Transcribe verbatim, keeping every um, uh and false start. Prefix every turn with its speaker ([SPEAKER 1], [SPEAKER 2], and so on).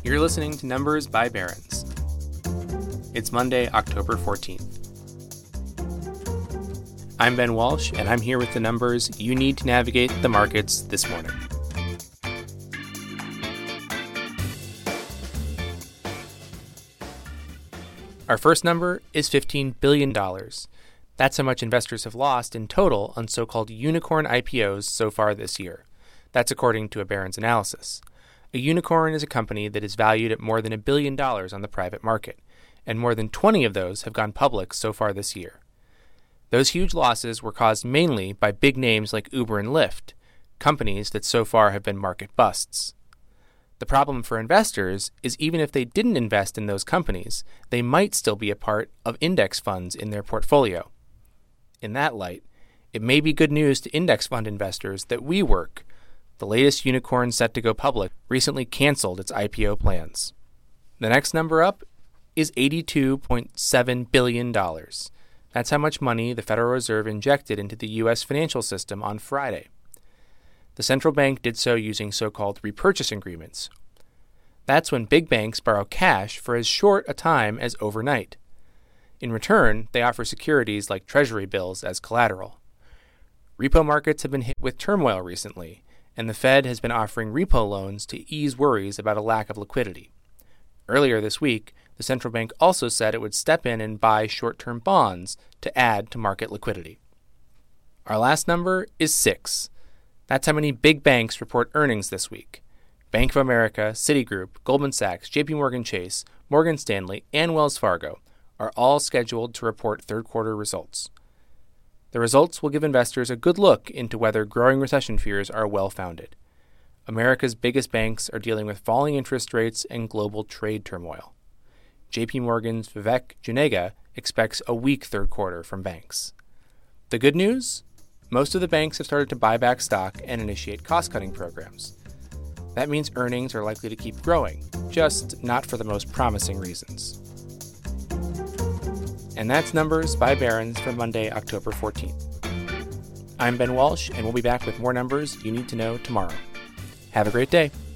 [SPEAKER 1] You're listening to Numbers by Barron's. It's Monday, October fourteenth. I'm Ben Walsh, and I'm here with the numbers you need to navigate the markets this morning. Our first number is fifteen billion dollars. That's how much investors have lost in total on so-called unicorn I P Os so far this year. That's according to a Barron's analysis. A unicorn is a company that is valued at more than a billion dollars on the private market, and more than twenty of those have gone public so far this year. Those huge losses were caused mainly by big names like Uber and Lyft, companies that so far have been market busts. The problem for investors is even if they didn't invest in those companies, they might still be a part of index funds in their portfolio. In that light, it may be good news to index fund investors that WeWork, the latest unicorn set to go public, recently canceled its I P O plans. The next number up is eighty-two point seven billion dollars. That's how much money the Federal Reserve injected into the U S financial system on Friday. The central bank did so using so-called repurchase agreements. That's when big banks borrow cash for as short a time as overnight. In return, they offer securities like Treasury bills as collateral. Repo markets have been hit with turmoil recently, and the Fed has been offering repo loans to ease worries about a lack of liquidity. Earlier this week, the central bank also said it would step in and buy short-term bonds to add to market liquidity. Our last number is six. That's how many big banks report earnings this week. Bank of America, Citigroup, Goldman Sachs, J P Morgan Chase, Morgan Stanley, and Wells Fargo are all scheduled to report third-quarter results. The results will give investors a good look into whether growing recession fears are well-founded. America's biggest banks are dealing with falling interest rates and global trade turmoil. J P Morgan's Vivek Juneja expects a weak third quarter from banks. The good news? Most of the banks have started to buy back stock and initiate cost-cutting programs. That means earnings are likely to keep growing, just not for the most promising reasons. And that's Numbers by Barron's for Monday, October fourteenth. I'm Ben Walsh, and we'll be back with more numbers you need to know tomorrow. Have a great day.